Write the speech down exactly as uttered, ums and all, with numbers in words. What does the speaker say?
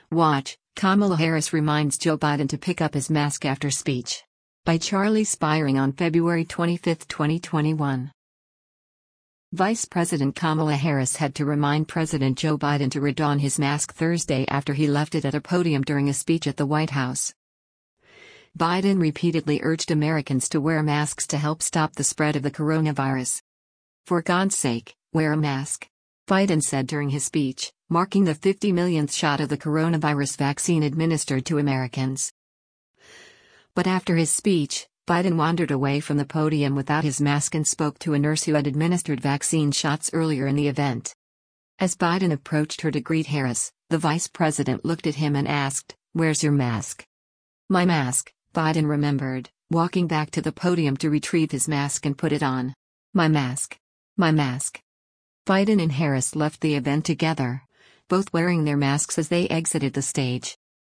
Watch, Kamala Harris reminds Joe Biden to pick up his mask after speech. By Charlie Spiring on February twenty-fifth, twenty twenty-one. Vice President Kamala Harris had to remind President Joe Biden to redon his mask Thursday after he left it at a podium during a speech at the White House. Biden repeatedly urged Americans to wear masks to help stop the spread of the coronavirus. "For God's sake, wear a mask," Biden said during his speech, marking the fifty millionth shot of the coronavirus vaccine administered to Americans. But after his speech, Biden wandered away from the podium without his mask and spoke to a nurse who had administered vaccine shots earlier in the event. As Biden approached her to greet Harris, the vice president looked at him and asked, "Where's your mask?" "My mask," Biden remembered, walking back to the podium to retrieve his mask and put it on. "My mask. My mask." Biden and Harris left the event together, both wearing their masks as they exited the stage.